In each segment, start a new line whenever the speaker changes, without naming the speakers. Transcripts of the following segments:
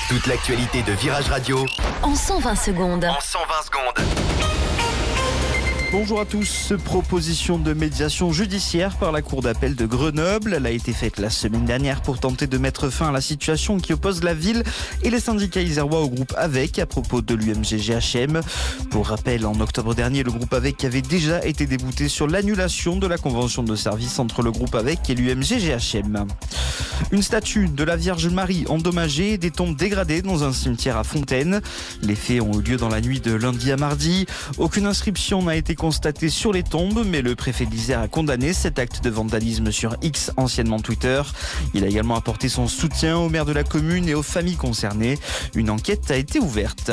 Toute l'actualité de Virage Radio
en 120 secondes.
Bonjour à tous. Proposition de médiation judiciaire par la Cour d'appel de Grenoble. Elle a été faite la semaine dernière pour tenter de mettre fin à la situation qui oppose la ville et les syndicats isérois au groupe AVEC à propos de l'UMG-GHM. Pour rappel, en octobre dernier, le groupe AVEC avait déjà été débouté sur l'annulation de la convention de service entre le groupe AVEC et l'UMG-GHM. Une statue de la Vierge Marie endommagée et des tombes dégradées dans un cimetière à Fontaine. Les faits ont eu lieu dans la nuit de lundi à mardi. Aucune inscription n'a été constatée sur les tombes, mais le préfet de l'Isère a condamné cet acte de vandalisme sur X, anciennement Twitter. Il a également apporté son soutien au maire de la commune et aux familles concernées. Une enquête a été ouverte.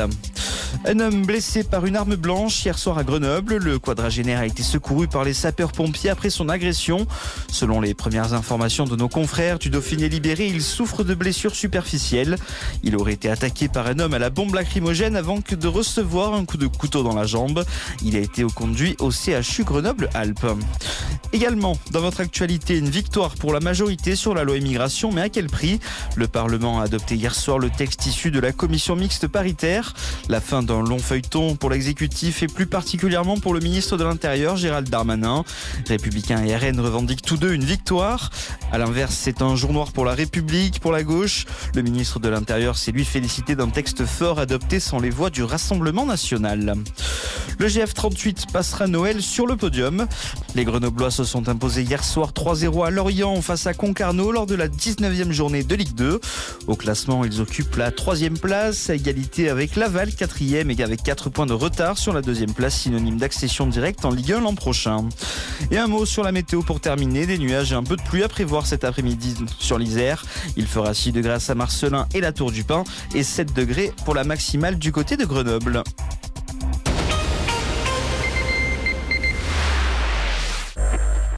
Un homme blessé par une arme blanche hier soir à Grenoble. Le quadragénaire a été secouru par les sapeurs-pompiers après son agression. Selon les premières informations de nos confrères du Dauphiné libéré, il souffre de blessures superficielles. Il aurait été attaqué par un homme à la bombe lacrymogène avant de recevoir un coup de couteau dans la jambe. Il a été conduit au CHU Grenoble-Alpes. Également, dans votre actualité, une victoire pour la majorité sur la loi immigration, mais à quel prix ? Le Parlement a adopté hier soir le texte issu de la commission mixte paritaire. La fin d'un long feuilleton pour l'exécutif et plus particulièrement pour le ministre de l'Intérieur, Gérald Darmanin. Républicains et RN revendiquent tous deux une victoire. À l'inverse, c'est un jour noir pour la République, pour la gauche. Le ministre de l'Intérieur s'est lui félicité d'un texte fort adopté sans les voix du Rassemblement national. Le GF38 passera Noël sur le podium. Les Grenoblois se sont imposés hier soir 3-0 à Lorient face à Concarneau lors de la 19e journée de Ligue 2. Au classement, ils occupent la 3e place, à égalité avec Laval, 4e et avec 4 points de retard sur la 2e place, synonyme d'accession directe en Ligue 1 l'an prochain. Et un mot sur la météo pour terminer, des nuages et un peu de pluie à prévoir cet après-midi sur l'Isère. Il fera 6 degrés à Saint-Marcellin et la Tour du Pin et 7 degrés pour la maximale du côté de Grenoble.